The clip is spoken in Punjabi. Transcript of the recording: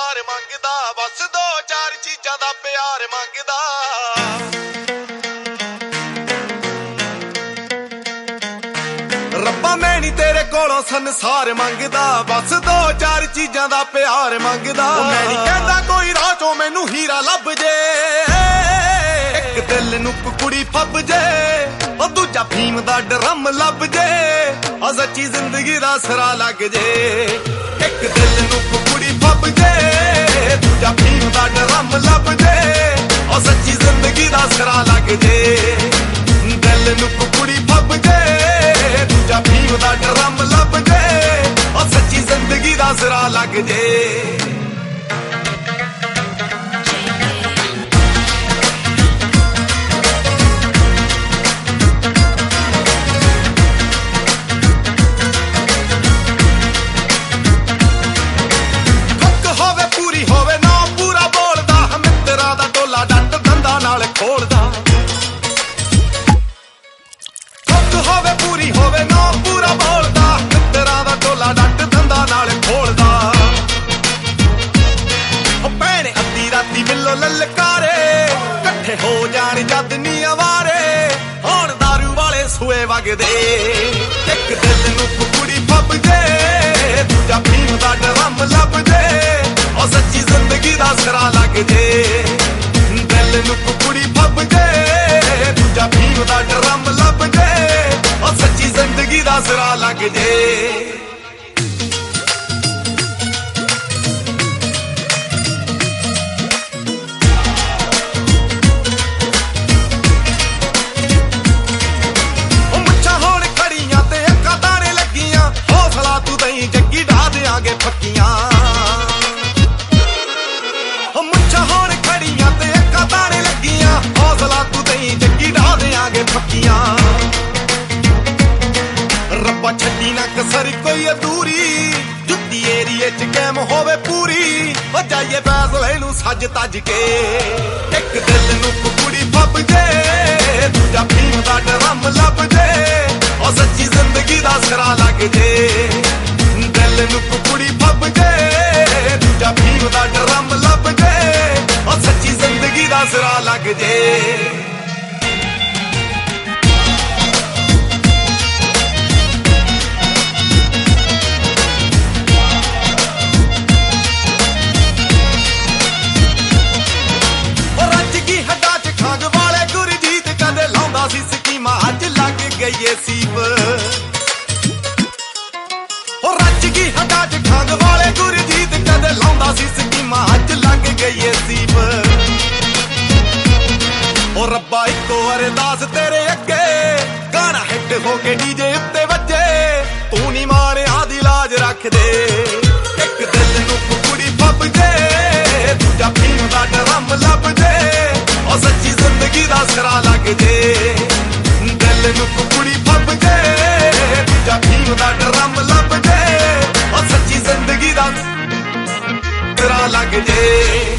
ਪਿਆਰ ਮੰਗਦਾ, ਬਸ ਦੋ ਚਾਰ ਚੀਜ਼ਾਂ ਦਾ ਪਿਆਰ ਮੰਗਦਾ। ਰੱਬਾ ਮੈਂ ਨੀ ਤੇਰੇ ਕੋਲੋਂ ਸੰਸਾਰ ਮੰਗਦਾ, ਬਸ ਦੋ ਚਾਰ ਚੀਜ਼ਾਂ ਦਾ ਪਿਆਰ ਮੰਗਦਾ। ਮੈਂ ਨੀ ਕਹਿੰਦਾ ਕੋਈ ਰਾਹ ਚੋਂ ਮੈਨੂੰ ਹੀਰਾ ਲੱਭ ਜੇ, ਇੱਕ ਦਿਲ ਨੂੰ ਕੁੜੀ ਫੱਬ ਜੇ, ਉਹ ਦੂਜਾ ਫੀਮ ਦਾ ਡਰਮ ਲੱਭ ਜੇ, ਉਹ ਸੱਚੀ ਜ਼ਿੰਦਗੀ ਦਾ ਸਰਾ ਲੱਗ ਜੇ। ਇੱਕ ਦਿਲ ਨੂੰ ਕੁੜੀ ਫੱਬ ਜੇ, ਦੂਜਾ ਫੀਮ ਦਾ ਡਰਮ ਲੱਭ ਜੇ, ਉਹ ਸੱਚੀ ਜ਼ਿੰਦਗੀ ਦਾ ਸਰਾ ਲੱਗ ਜੇ। ਦਿਲ ਨੂੰ ਕੁੜੀ ਫੱਬ ਜੇ, ਦੂਜਾ ਫੀਮ ਦਾ ਡਰਮ ਲੱਭ ਜੇ, ਉਹ ਸੱਚੀ ਜ਼ਿੰਦਗੀ ਦਾ ਸਰਾ ਲੱਗ ਜੇ। ਖੋਲਦਾ ਹੱਕ ਹੋਵੇ ਪੂਰੀ ਹੋਵੇ ਨਾ ਪੂਰਾ ਬੋਲਦਾ, ਮਿੱਤਰਾਂ ਦਾ ਟੋਲਾ ਡੱਟ ਦੰਦਾਂ ਨਾਲ ਖੋਲਦਾ। ਉਹ ਭੈਣੇ ਅੱਧੀ ਰਾਤੀ ਮਿਲੋ ਲਲਕਾਰੇ, ਇਕੱਠੇ ਹੋ ਜਾਣ ਜਦ ਨੀ ਆਵਾਰੇ, ਹੁਣ ਦਾਰੂ ਵਾਲੇ ਸੂਏ ਵਗਦੇ। ਇੱਕ ਦਿਲ ਨੂੰ ਕੁੜੀ ਫੱਬ ਜੇ, ਦੂਜਾ ਫੀਮ ਦਾ ਡਰਮ ਲੱਭ ਜੇ, ਉਹ ਸੱਚੀ ਜ਼ਿੰਦਗੀ ਦਾ ਸਰਾ ਲੱਗ ਜੇ। ਦਿਲ ਨੂੰ ਕੁੜੀ ਫੱਬ ਜੇ, ਦੂਜਾ ਫੀਮ ਦਾ ਡਰਮ ਲੱਭ ਜੇ, ਉਹ ਸੱਚੀ ਜ਼ਿੰਦਗੀ ਦਾ ਸਰਾ ਲੱਗ ਜੇ। ਉਹ ਮੁੱਛਾਂ ਹੋਣ ਖੜੀਆਂ ਤੇ ਅੱਖਾਂ ਤਾਰੇ ਲੱਗੀਆਂ, ਹੌਸਲਾ ਤੂੰ ਦਈ ਜੱਗੀ ਢਾ ਦਿਆਂਗੇ ਫੱਕੀਆਂ। ਉਹ ਮੁੱਛਾਂ ਹੋਣ ਖੜੀਆਂ ਤੇ ਅੱਖਾਂ ਤਾਰੇ ਲੱਗੀਆਂ, ਹੌਸਲਾ ਤੂੰ ਦਈ ਜੱਗੀ ਢਾ ਦਿਆਂਗੇ ਫੱਕੀਆਂ। ਰੱਬਾ ਛੱਡੀ ਨਾ ਕਸਰ ਕੋਈ ਅਧੂਰੀ, ਜੁੱਤੀ ਏਰੀਏ ਚ ਕੈਮ ਹੋਵੇ ਪੂਰੀ, ਉਹ ਜਾਈਏ ਫੈਸਲੇ ਨੂੰ ਸੱਜ ਤੱਜ ਕੇ। ਇੱਕ ਦਿਲ ਨੂੰ ਕੁੜੀ ਫੱਬ ਜੇ, ਦੂਜਾ ਫੀਮ ਦਾ ਡਰਮ ਲੱਭ ਜੇ, ਉਹ ਸੱਚੀ ਜ਼ਿੰਦਗੀ ਦਾ ਸਰਾ ਲੱਗ ਜੇ। ਦਿਲ ਨੂੰ ਕੁੜੀ ਫੱਬ ਜੇ, ਦੂਜਾ ਫੀਮ ਦਾ ਡਰਮ ਲੱਭ ਜੇ, ਉਹ ਸੱਚੀ ਜ਼ਿੰਦਗੀ ਦਾ ਸਰਾ ਲੱਗ ਜੇ। ਗਈਏ ਸੀਪ ਉਹ ਰੱਜ ਗਈ ਹੱਡਾਂ ਚ ਖੰਗ ਵਾਲੇ ਗੁਰਜੀਤ, ਕਦੇ ਲਾਉਂਦਾ ਸੀ ਸਕੀਮਾਂ ਅੱਜ ਲੱਗ ਗਈਏ ਸੀਪ। ਉਹ ਰੱਬਾ ਇੱਕੋ ਅਰਦਾਸ ਤੇਰੇ ਅੱਗੇ, ਗਾਣਾ ਹਿੱਟ ਹੋ ਕੇ ਡੀਜੇ ਉੱਤੇ ਵੱਜੇ, ਤੂੰ ਨੀ ਮਾਰਿਆ ਦੀ ਲਾਜ ਰੱਖ ਦੇ। ਇੱਕ ਦਿਲ ਨੂੰ ਕੁੜੀ ਫੱਬ ਜੇ, ਦੂਜਾ ਫੀਮ ਦਾ ਡਰਮ ਲੱਭ ਜੇ, ਉਹ ਸੱਚੀ ਜ਼ਿੰਦਗੀ ਦਾ ਸਰਾ ਲੱਗ ਜੇ। ਦਿਲ ਨੂੰ ਕੁੜੀ ਫੱਬ ਜੇ, ਦੂਜਾ ਫੀਮ ਦਾ ਡਰਮ ਲੱਭ ਜੇ, ਉਹ ਸੱਚੀ ਜ਼ਿੰਦਗੀ ਦਾ ਸਰਾ ਲੱਗ ਜੇ।